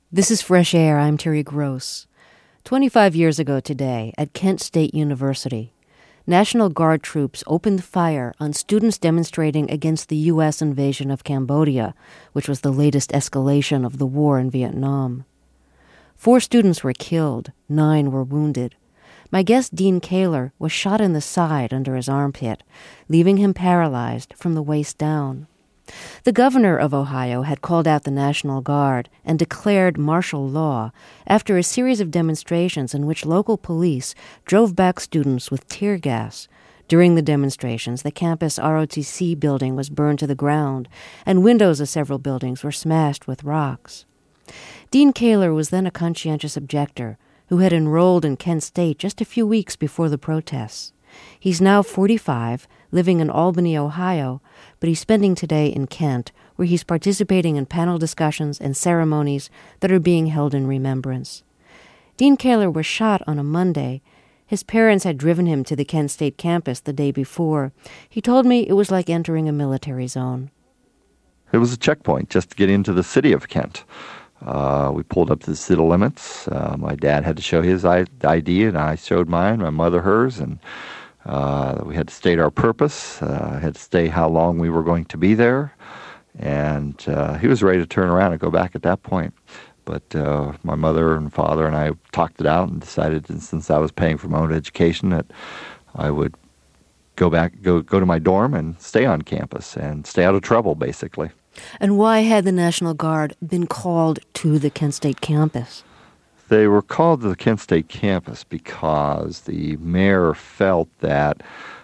This is Fresh Air. I'm Terry Gross. 25 years ago today, at Kent State University, National Guard troops opened fire on students demonstrating against the U.S. invasion of Cambodia, which was the latest escalation of the war in Vietnam. 4 students were killed, 9 were wounded. My guest, Dean Kaler, was shot in the side under his armpit, leaving him paralyzed from the waist down. The governor of Ohio had called out the National Guard and declared martial law after a series of demonstrations in which local police drove back students with tear gas. During the demonstrations, the campus ROTC building was burned to the ground, and windows of several buildings were smashed with rocks. Dean Kaler was then a conscientious objector who had enrolled in Kent State just a few weeks before the protests. He's now 45, living in Albany, Ohio, but he's spending today in Kent, where he's participating in panel discussions and ceremonies that are being held in remembrance. Dean Kaler was shot on a Monday. His parents had driven him to the Kent State campus the day before. He told me it was like entering a military zone. It was a checkpoint just to get into the city of Kent. We pulled up to the city limits. My dad had to show his ID, and I showed mine, my mother hers, and we had to state our purpose, had to state how long we were going to be there, and he was ready to turn around and go back at that point. But my mother and father and I talked it out and decided that since I was paying for my own education that I would go to my dorm and stay on campus and stay out of trouble, basically. And why had the National Guard been called to the Kent State campus? They were called to the Kent State campus because the mayor felt that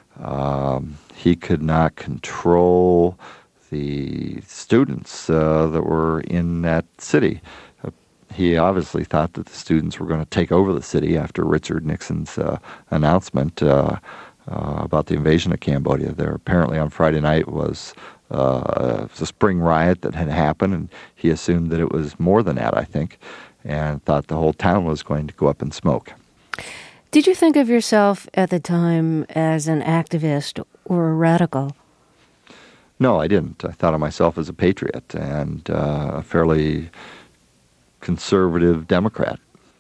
he could not control the students that were in that city. He obviously thought that the students were going to take over the city after Richard Nixon's announcement about the invasion of Cambodia. There apparently on Friday night was a spring riot that had happened, and he assumed that it was more than that, I think, and thought the whole town was going to go up in smoke. Did you think of yourself at the time as an activist or a radical? No, I didn't. I thought of myself as a patriot and a fairly conservative Democrat.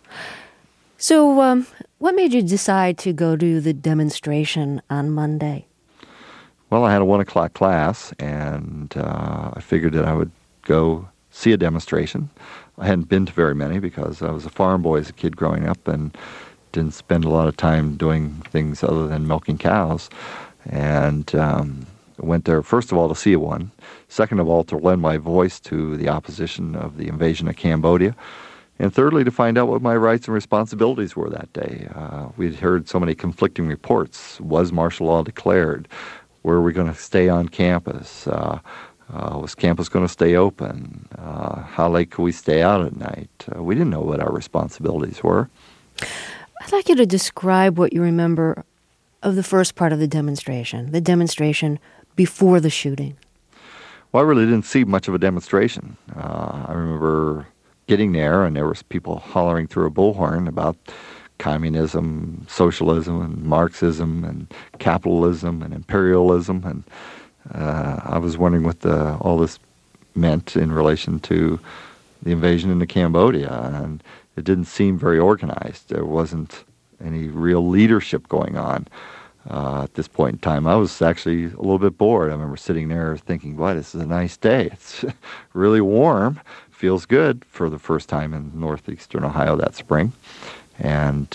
So what made you decide to go to the demonstration on Monday? Well, I had a 1 o'clock class, and I figured that I would go see a demonstration. I hadn't been to very many because I was a farm boy as a kid growing up and didn't spend a lot of time doing things other than milking cows. And went there, first of all, to see one. Second of all, to lend my voice to the opposition of the invasion of Cambodia. And thirdly, to find out what my rights and responsibilities were that day. We'd heard so many conflicting reports. Was martial law declared? Were we going to stay on campus? Was campus going to stay open? How late could we stay out at night? We didn't know what our responsibilities were. I'd like you to describe what you remember of the first part of the demonstration before the shooting. Well, I really didn't see much of a demonstration. I remember getting there, and there was people hollering through a bullhorn about communism, socialism, and Marxism, and capitalism, and imperialism, and I was wondering what all this meant in relation to the invasion into Cambodia, and it didn't seem very organized. There wasn't any real leadership going on at this point in time. I was actually a little bit bored. I remember sitting there thinking, boy, this is a nice day. It's really warm, feels good for the first time in northeastern Ohio that spring. And,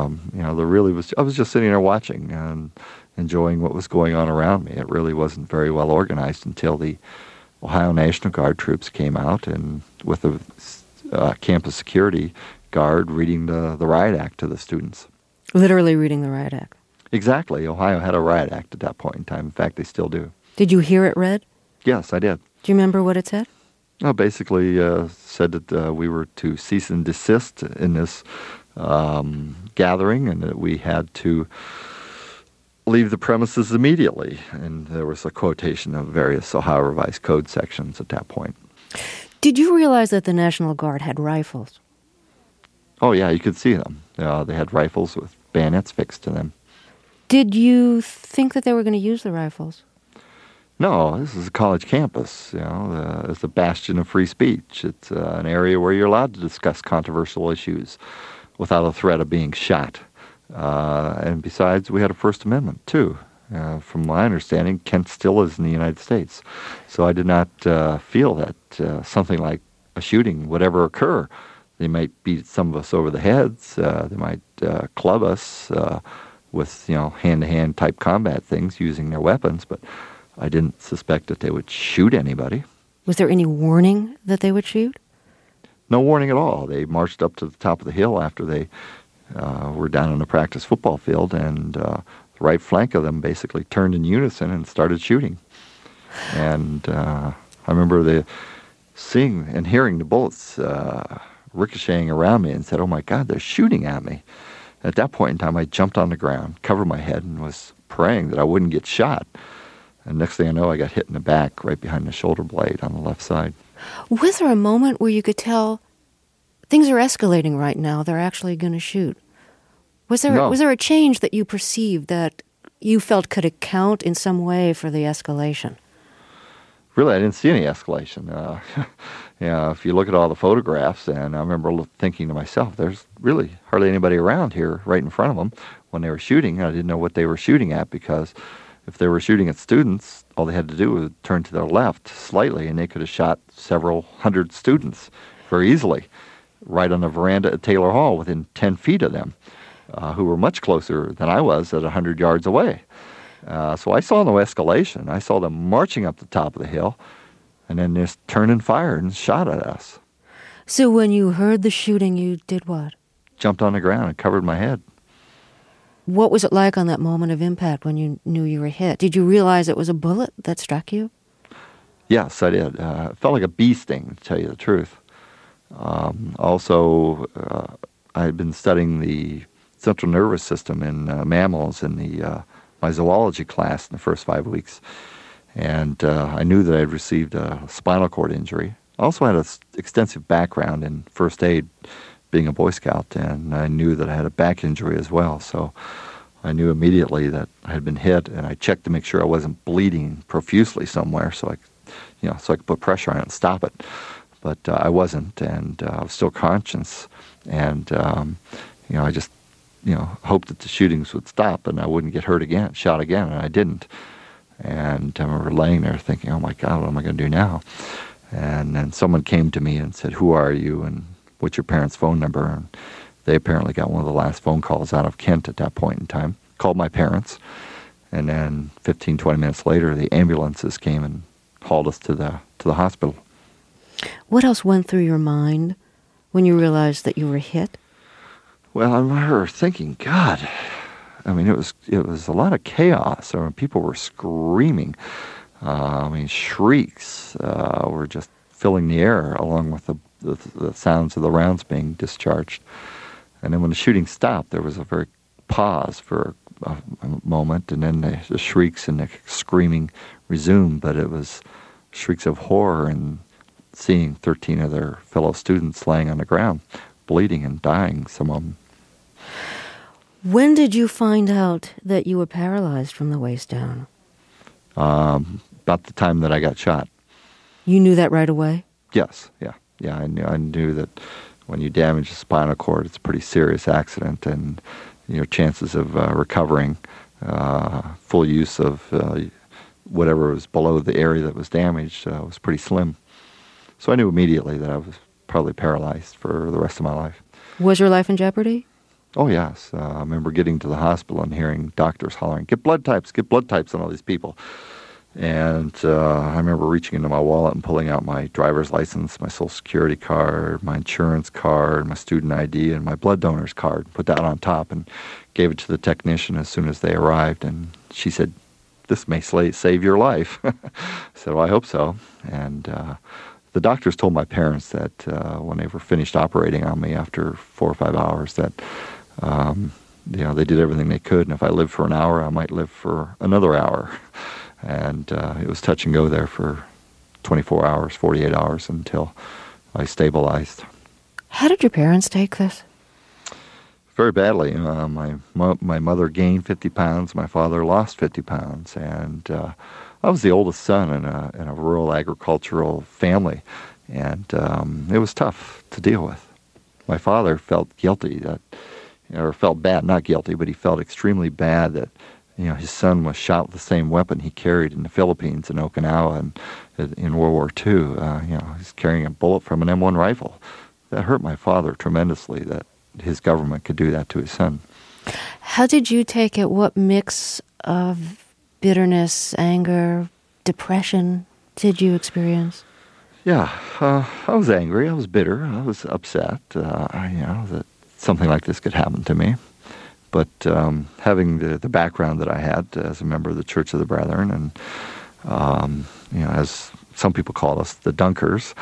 I was just sitting there watching and enjoying what was going on around me. It really wasn't very well organized until the Ohio National Guard troops came out and with a campus security guard reading the Riot Act to the students. Literally reading the Riot Act. Exactly. Ohio had a Riot Act at that point in time. In fact, they still do. Did you hear it read? Yes, I did. Do you remember what it said? Well, basically said that we were to cease and desist in this gathering and that we had to leave the premises immediately. And there was a quotation of various Ohio Revised Code sections at that point. Did you realize that the National Guard had rifles? Oh, yeah, you could see them. They had rifles with bayonets fixed to them. Did you think that they were going to use the rifles? No, this is a college campus. It's a bastion of free speech. It's an area where you're allowed to discuss controversial issues without a threat of being shot. And besides, we had a First Amendment, too. From my understanding, Kent still is in the United States. So I did not feel that something like a shooting would ever occur. They might beat some of us over the heads. They might club us with, hand-to-hand type combat things using their weapons, but I didn't suspect that they would shoot anybody. Was there any warning that they would shoot? No warning at all. They marched up to the top of the hill after they were down on the practice football field, and the right flank of them basically turned in unison and started shooting. And I remember seeing and hearing the bullets ricocheting around me and said, "Oh my God, they're shooting at me." At that point in time, I jumped on the ground, covered my head, and was praying that I wouldn't get shot. And next thing I know, I got hit in the back right behind the shoulder blade on the left side. Was there a moment where you could tell things are escalating right now, they're actually going to shoot? Was there a change that you perceived that you felt could account in some way for the escalation? Really, I didn't see any escalation. If you look at all the photographs, and I remember thinking to myself, there's really hardly anybody around here right in front of them when they were shooting. I didn't know what they were shooting at, because if they were shooting at students, all they had to do was turn to their left slightly, and they could have shot several hundred students very easily right on the veranda at Taylor Hall within 10 feet of them, who were much closer than I was at 100 yards away. So I saw no escalation. I saw them marching up the top of the hill, and then just turned and fired and shot at us. So when you heard the shooting, you did what? Jumped on the ground and covered my head. What was it like on that moment of impact when you knew you were hit? Did you realize it was a bullet that struck you? Yes, I did. It felt like a bee sting, to tell you the truth. Also, I had been studying the central nervous system in mammals in my zoology class in the first 5 weeks. And I knew that I had received a spinal cord injury. I also had an extensive background in first aid, being a Boy Scout, and I knew that I had a back injury as well. So I knew immediately that I had been hit, and I checked to make sure I wasn't bleeding profusely somewhere, so I could put pressure on it and stop it. But I wasn't, and I was still conscious, and I just hoped that the shootings would stop and I wouldn't get shot again, and I didn't. And I remember laying there thinking, "Oh my God, what am I going to do now?" And then someone came to me and said, "Who are you, and what's your parents' phone number?" And they apparently got one of the last phone calls out of Kent at that point in time. Called my parents, and then 15, 20 minutes later, the ambulances came and hauled us to the hospital. What else went through your mind when you realized that you were hit? Well, I remember thinking, God, it was a lot of chaos. People were screaming. Shrieks were just filling the air, along with the sounds of the rounds being discharged. And then when the shooting stopped, there was a very pause for a moment, and then the shrieks and the screaming resumed. But it was shrieks of horror and seeing 13 of their fellow students laying on the ground, bleeding and dying, some of them. When did you find out that you were paralyzed from the waist down? About the time that I got shot. You knew that right away? Yes, yeah. I knew that when you damage the spinal cord, it's a pretty serious accident, and your chances of recovering full use of whatever was below the area that was damaged was pretty slim. So I knew immediately that I was probably paralyzed for the rest of my life. Was your life in jeopardy? Oh, yes. I remember getting to the hospital and hearing doctors hollering, get blood types on all these people. And I remember reaching into my wallet and pulling out my driver's license, my Social Security card, my insurance card, my student ID, and my blood donor's card, put that on top and gave it to the technician as soon as they arrived. And she said, "This may save your life." I said, "Well, I hope so." And the doctors told my parents that when they were finished operating on me after 4 or 5 hours that they did everything they could, and if I lived for an hour, I might live for another hour. And it was touch and go there for 24 hours, 48 hours until I stabilized. How did your parents take this? Very badly. My mother gained 50 pounds. My father lost 50 pounds. And I was the oldest son in a rural agricultural family, and it was tough to deal with. My father felt guilty or felt bad, not guilty, but he felt extremely bad that his son was shot with the same weapon he carried in the Philippines, in Okinawa, and in World War II. He's carrying a bullet from an M1 rifle. That hurt my father tremendously, that his government could do that to his son. How did you take it? What mix of bitterness, anger, depression did you experience? Yeah, I was angry. I was bitter. I was upset. That something like this could happen to me. But having the background that I had as a member of the Church of the Brethren, and as some people call us, the Dunkers,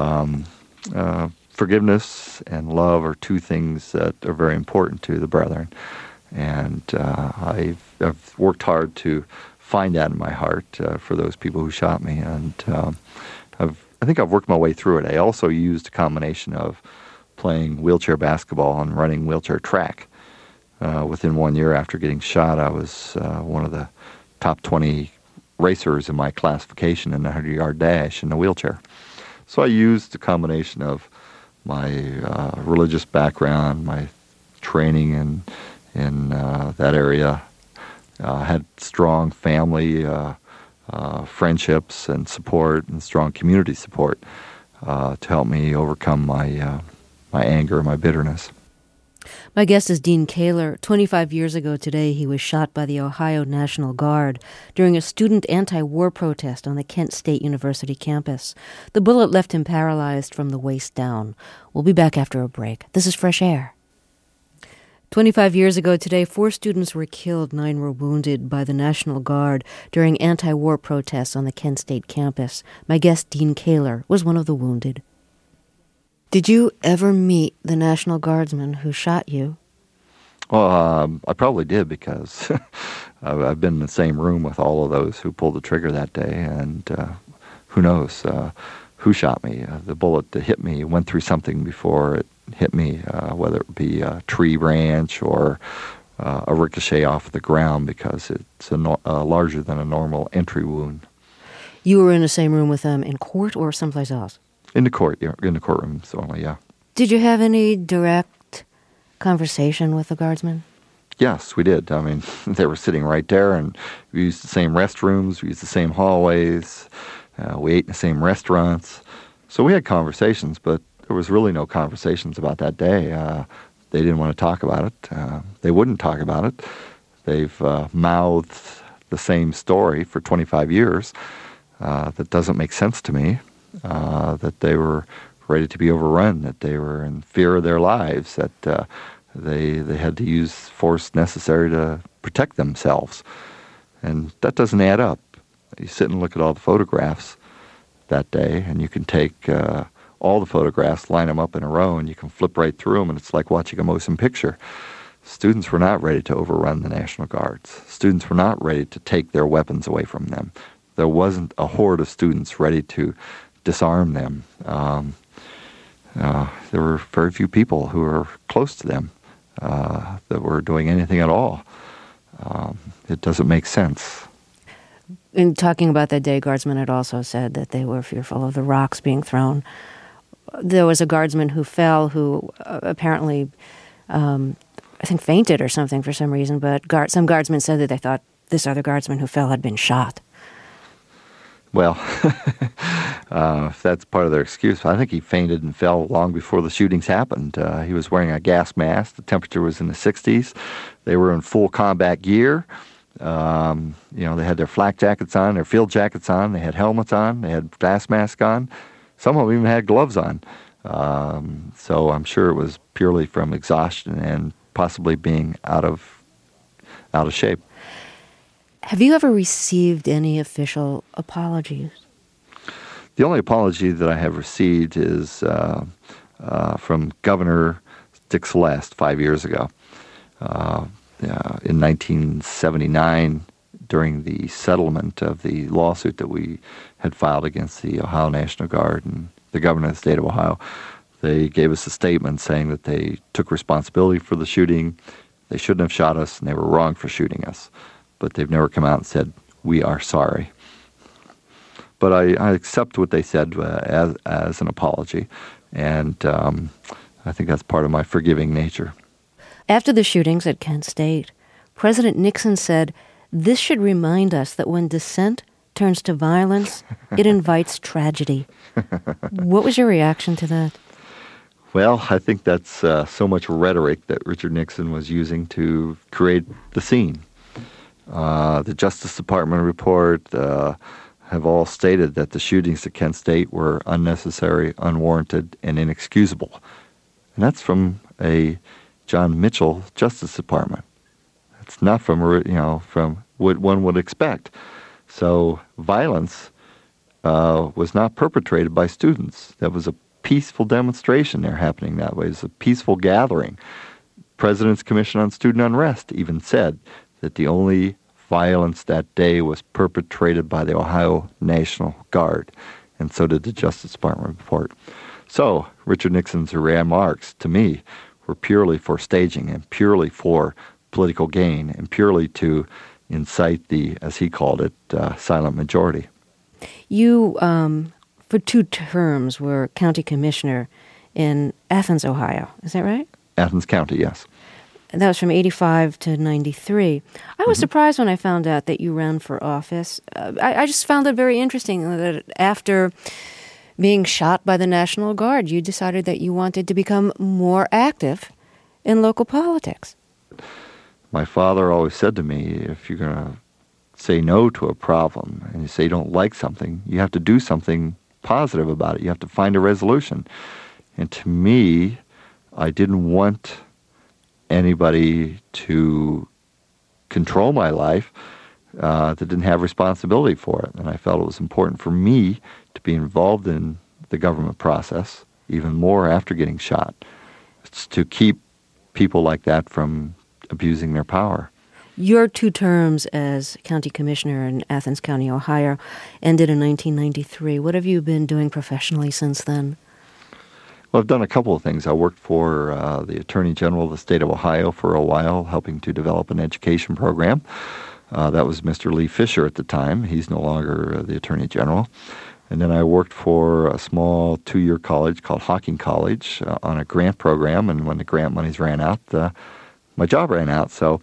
forgiveness and love are two things that are very important to the Brethren. And I've worked hard to find that in my heart for those people who shot me. And I think I've worked my way through it. I also used a combination of playing wheelchair basketball and running wheelchair track. Within 1 year after getting shot, I was one of the top 20 racers in my classification in the 100-yard dash in a wheelchair. So I used a combination of my religious background, my training in that area. Had strong family friendships and support, and strong community support to help me overcome my anger and my bitterness. My guest is Dean Kaler. 25 years ago today, he was shot by the Ohio National Guard during a student anti-war protest on the Kent State University campus. The bullet left him paralyzed from the waist down. We'll be back after a break. This is Fresh Air. 25 years ago today, 4 students were killed, 9 were wounded by the National Guard during anti-war protests on the Kent State campus. My guest, Dean Kaler, was one of the wounded. Did you ever meet the National Guardsman who shot you? Well, I probably did, because I've been in the same room with all of those who pulled the trigger that day, and who knows who shot me. The bullet that hit me went through something before it hit me, whether it be a tree branch or a ricochet off the ground, because it's larger than a normal entry wound. You were in the same room with them in court or someplace else? In the courtrooms only, yeah. Did you have any direct conversation with the guardsmen? Yes, we did. I mean, they were sitting right there, and we used the same restrooms, we used the same hallways, we ate in the same restaurants. So we had conversations, but there was really no conversations about that day. They didn't want to talk about it. They wouldn't talk about it. They've mouthed the same story for 25 years. That doesn't make sense to me. That they were ready to be overrun, that they were in fear of their lives, that they had to use force necessary to protect themselves. And that doesn't add up. You sit and look at all the photographs that day, and you can take all the photographs, line them up in a row, and you can flip right through them, and it's like watching a motion picture. Students were not ready to overrun the National Guards. Students were not ready to take their weapons away from them. There wasn't a horde of students ready to disarm them. There were very few people who were close to them that were doing anything at all. It doesn't make sense. In talking about that day, guardsmen had also said that they were fearful of the rocks being thrown. There was a guardsman who fell, who apparently, I think, fainted or something for some reason, but some guardsmen said that they thought this other guardsman who fell had been shot. Well, if that's part of their excuse, I think he fainted and fell long before the shootings happened. He was wearing a gas mask. The temperature was in the 60s. They were in full combat gear. They had their flak jackets on, their field jackets on. They had helmets on. They had gas masks on. Some of them even had gloves on. So I'm sure it was purely from exhaustion and possibly being out of shape. Have you ever received any official apologies? The only apology that I have received is from Governor Dick Celeste 5 years ago. In 1979, during the settlement of the lawsuit that we had filed against the Ohio National Guard and the governor of the state of Ohio, they gave us a statement saying that they took responsibility for the shooting. They shouldn't have shot us, and they were wrong for shooting us. But they've never come out and said, "We are sorry." But I accept what they said as an apology, and I think that's part of my forgiving nature. After the shootings at Kent State, President Nixon said, "This should remind us that when dissent turns to violence, it invites tragedy." What was your reaction to that? Well, I think that's so much rhetoric that Richard Nixon was using to create the scene. The Justice Department report have all stated that the shootings at Kent State were unnecessary, unwarranted, and inexcusable. And that's from a John Mitchell Justice Department. It's not from what one would expect. So violence was not perpetrated by students. That was a peaceful demonstration there happening that way. It was a peaceful gathering. President's Commission on Student Unrest even said that the only violence that day was perpetrated by the Ohio National Guard, and so did the Justice Department report. So Richard Nixon's remarks, to me, were purely for staging and purely for political gain and purely to incite the, as he called it, silent majority. You, for 2 terms, were county commissioner in Athens, Ohio. Is that right? Athens County, yes. And that was from 85 to 93. I was surprised when I found out that you ran for office. I just found it very interesting that after being shot by the National Guard, you decided that you wanted to become more active in local politics. My father always said to me, if you're going to say no to a problem and you say you don't like something, you have to do something positive about it. You have to find a resolution. And to me, I didn't want anybody to control my life that didn't have responsibility for it. And I felt it was important for me to be involved in the government process, even more after getting shot. It's to keep people like that from abusing their power. Your 2 terms as county commissioner in Athens County, Ohio, ended in 1993. What have you been doing professionally since then? Well, I've done a couple of things. I worked for the Attorney General of the state of Ohio for a while, helping to develop an education program. That was Mr. Lee Fisher at the time. He's no longer the Attorney General. And then I worked for a small 2-year college called Hocking College on a grant program. And when the grant monies ran out, my job ran out. So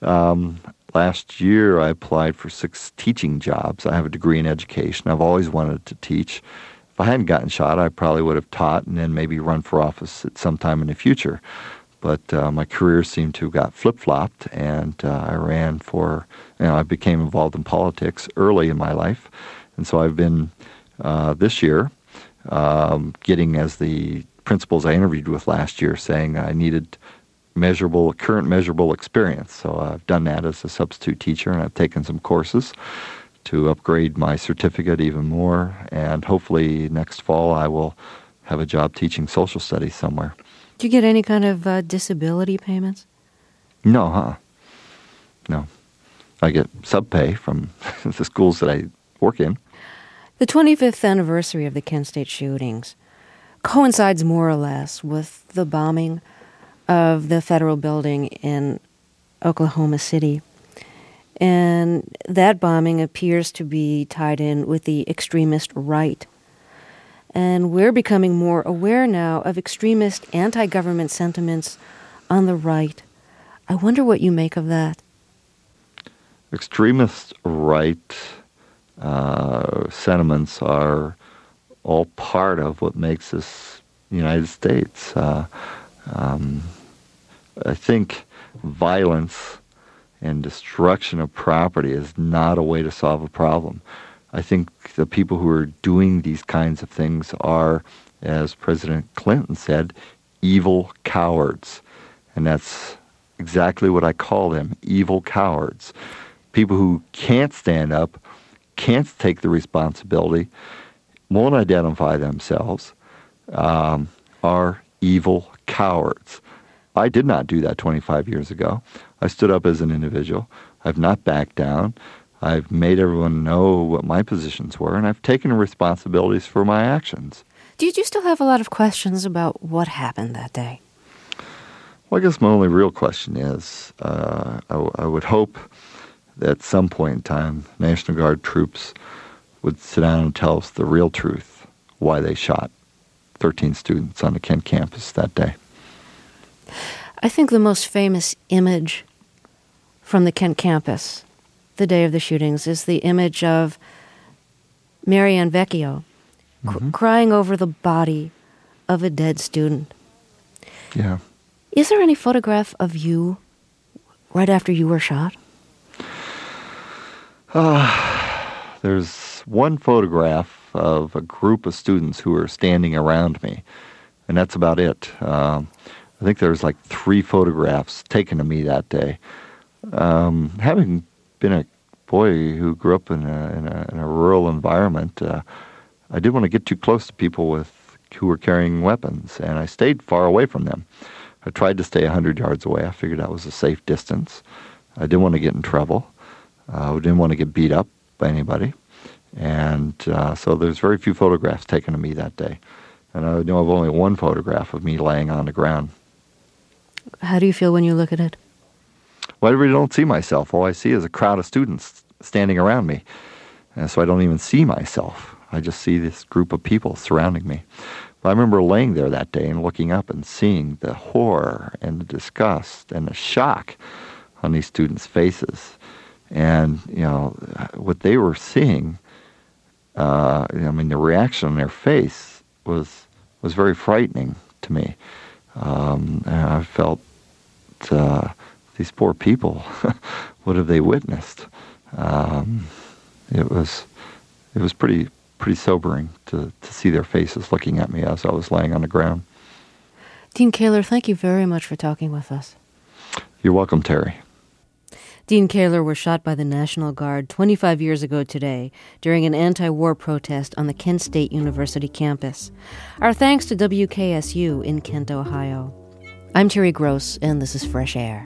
last year I applied for 6 teaching jobs. I have a degree in education. I've always wanted to teach. If I hadn't gotten shot, I probably would have taught and then maybe run for office at some time in the future. But my career seemed to have got flip-flopped, and I ran for, I became involved in politics early in my life. And so I've been, this year, getting as the principals I interviewed with last year, saying I needed current measurable experience. So I've done that as a substitute teacher, and I've taken some courses to upgrade my certificate even more. And hopefully next fall I will have a job teaching social studies somewhere. Do you get any kind of disability payments? No, No. I get sub-pay from the schools that I work in. The 25th anniversary of the Kent State shootings coincides more or less with the bombing of the federal building in Oklahoma City. And that bombing appears to be tied in with the extremist right. And we're becoming more aware now of extremist anti-government sentiments on the right. I wonder what you make of that. Extremist right sentiments are all part of what makes this United States. I think violence and destruction of property is not a way to solve a problem. I think the people who are doing these kinds of things are, as President Clinton said, evil cowards. And that's exactly what I call them, evil cowards. People who can't stand up, can't take the responsibility, won't identify themselves, are evil cowards. I did not do that 25 years ago. I stood up as an individual. I've not backed down. I've made everyone know what my positions were, and I've taken responsibilities for my actions. Do you still have a lot of questions about what happened that day? Well, I guess my only real question is, I would hope that at some point in time, National Guard troops would sit down and tell us the real truth, why they shot 13 students on the Kent campus that day. I think the most famous image from the Kent campus, the day of the shootings, is the image of Marianne Vecchio crying over the body of a dead student. Yeah. Is there any photograph of you right after you were shot? There's one photograph of a group of students who are standing around me, and that's about it. I think there's like 3 photographs taken of me that day. Having been a boy who grew up in a rural environment, I didn't want to get too close to people who were carrying weapons, and I stayed far away from them. I tried to stay 100 yards away. I figured that was a safe distance. I didn't want to get in trouble. I didn't want to get beat up by anybody. And so there's very few photographs taken of me that day. And I know of only one photograph of me laying on the ground. How do you feel when you look at it? Well, I really don't see myself. All I see is a crowd of students standing around me. And so I don't even see myself. I just see this group of people surrounding me. But I remember laying there that day and looking up and seeing the horror and the disgust and the shock on these students' faces. And, what they were seeing, the reaction on their face was very frightening to me. And I felt these poor people, what have they witnessed? It was pretty sobering to see their faces looking at me as I was laying on the ground. Dean Kaler, thank you very much for talking with us. You're welcome, Terry. Dean Kaler was shot by the National Guard 25 years ago today during an anti-war protest on the Kent State University campus. Our thanks to WKSU in Kent, Ohio. I'm Terry Gross, and this is Fresh Air.